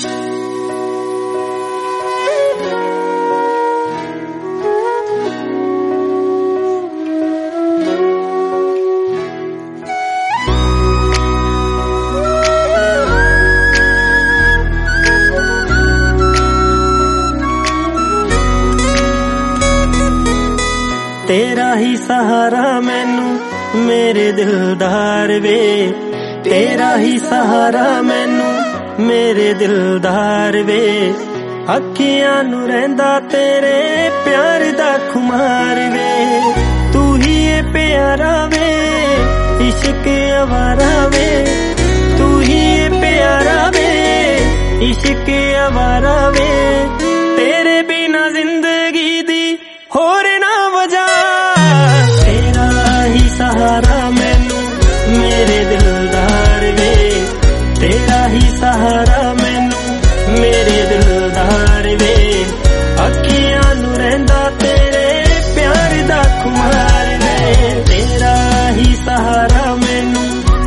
तेरा ही सहारा मैनू मेरे दिलदार वे, तेरा ही सहारा मैनू मेरे दिलदार वे। अखियां नू रहिंदा तेरे प्यार दा खुमार वे, तू ही है प्यारा वे इश्क आवारा वे, तू ही है प्यारा वे इश्क आवारा वे। तेरे बिना जिंदगी दी होर ना वजह, तेरा ही सहारा मैनू मेरे दिलदार वे, तेरा ही सहारा मैनू मेरे दिलदार वे। अखियां नू रहिंदा तेरे प्यार दा खुमार वे, तेरा ही सहारा मैनू।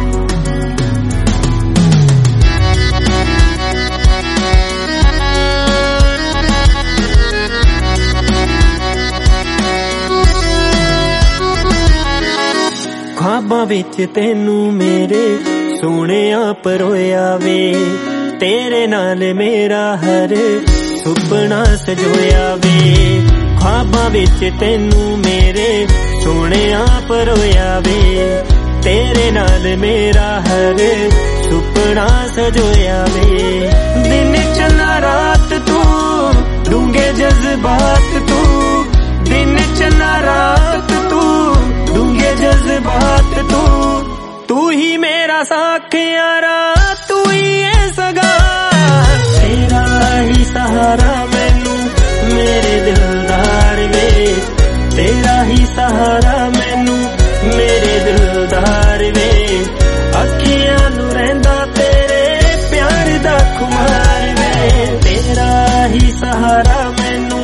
ख्वाबां विच तेनू मेरे सोहणिया परोया वे, तेरे नाल मेरा हर सुपना सजोया वे। ख्वाबां विच तेनू मेरे सोहणिया परोया वे, तेरे नाल मेरा हर सुपना सजोया वे। दिन चला रात तू डूंगे जज्बात तू, दिन चला रात तू डूंगे जज्बात तू। तू ही मेरा साखियारा तू ही है सगा, तेरा ही सहारा मैनू मेरे दिलदार वे, तेरा ही सहारा मैनू मेरे दिलदार वे। अखियां नू रहिंदा तेरे प्यार दा खुमार वे, तेरा ही सहारा मैनू।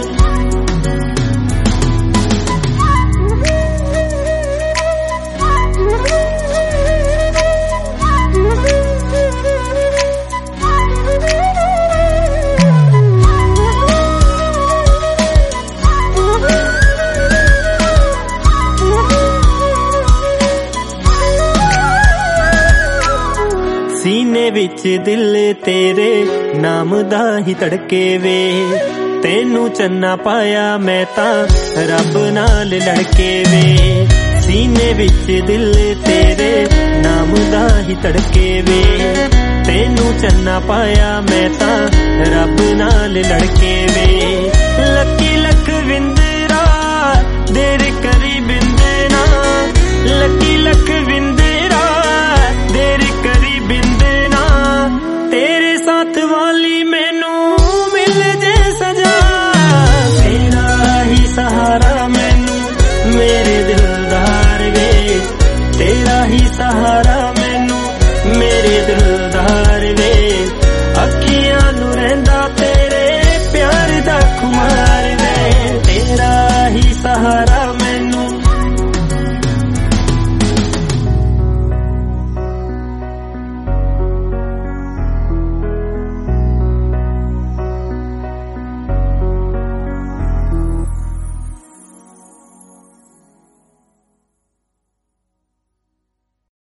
सीने विच दिल तेरे नाम दा ही तड़के वे, तेनू चन्ना पाया मैं तां रब नाल लड़के वे। सीने विच दिल तेरे नाम दा ही तड़के वे, तेनू चन्ना पाया मैं तां रब नाल लड़के वे। लकी लख विंदरा दे